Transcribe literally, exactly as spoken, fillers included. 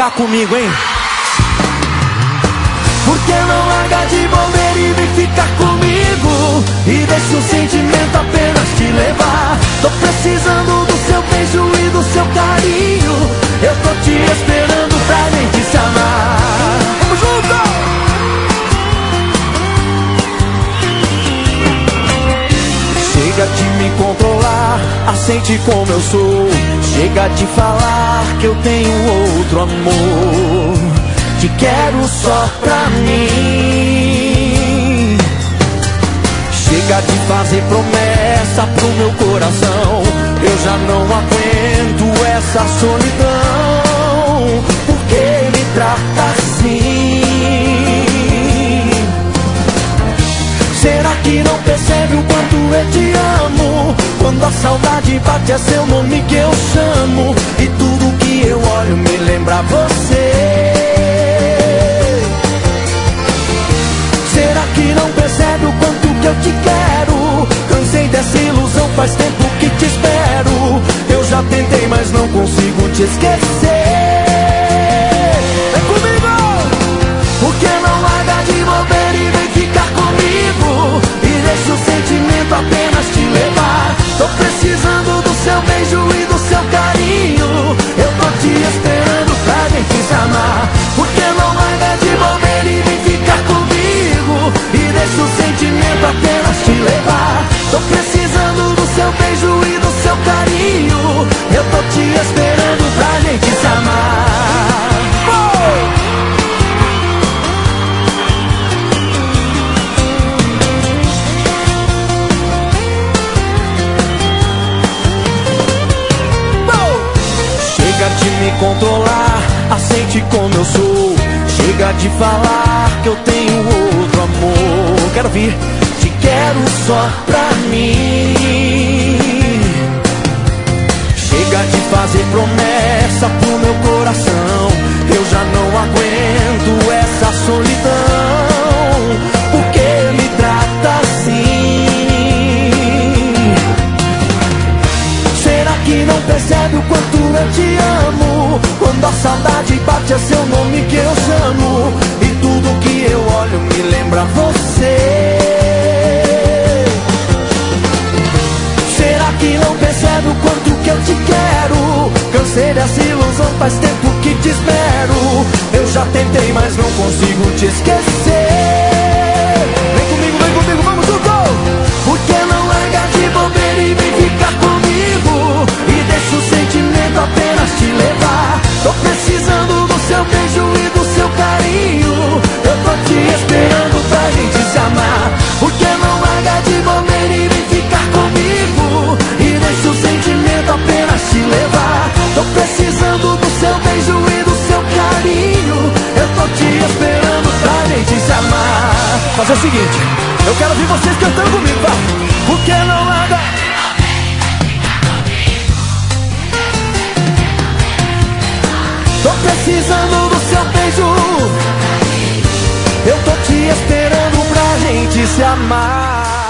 ficar comigo, hein? Por que não larga de bobeira e vem ficar comigo? E deixa o sentimento apenas te levar. Tô precisando do seu beijo e do seu carinho. Eu tô te esperando pra gente se amar. Vamos junto! Chega de me controlar, aceite como eu sou. Chega de falar que eu tenho outro amor. Te quero só pra mim. Chega de fazer promessa pro meu coração. Eu já não aguento essa solidão. Por que me trata assim? Será que não percebe o quanto eu te amo? Quando a saudade bate é seu nome que eu chamo. E tudo que eu olho me lembra você. Será que não percebe o quanto que eu te quero? Cansei dessa ilusão, faz tempo que te espero. Eu já tentei, mas não consigo te esquecer. Vem comigo! Por que não larga de bobeira e vem ficar comigo? E deixa o sentimento apenas te levar. Tô precisando do seu beijo e do seu carinho. Eu tô te esperando pra gente se amar. Por que não larga de bobeira e vem ficar comigo? E deixa o sentimento apenas te levar. Tô precisando do seu beijo e do seu carinho. Eu tô te esperando pra gente se amar. Oh! Oh! Chega de me controlar, aceite como eu sou. Chega de falar que eu tenho outro amor. Quero vir, te quero só pra mim. Chega de fazer promessa pro meu coração. Eu já não aguento essa solidão. Por que me trata assim? Será que não percebe o quanto eu te amo? Quando a saudade bate é seu nome que eu chamo. E tudo que eu olho me lembra você. Será que não percebe o quanto que eu te quero? Cansei dessa ilusão, faz tempo que te espero. Eu já tentei, mas não consigo te esquecer. Vem comigo, vem comigo, vamos junto! Por que não larga de bobeira e vem ficar comigo? E deixa o sentimento apenas te levar. Tô precisando do seu beijo e do seu carinho. Eu tô te esperando pra gente se amar. Por que não larga de bobeira e vem ficar comigo? E deixa o sentimento apenas te levar. Tô precisando do seu beijo e do seu carinho. Eu tô te esperando pra gente se amar. Fazer o seguinte, eu quero ouvir vocês cantando comigo, vai! Por que não larga? Tô precisando do seu beijo. Eu tô te esperando pra gente se amar.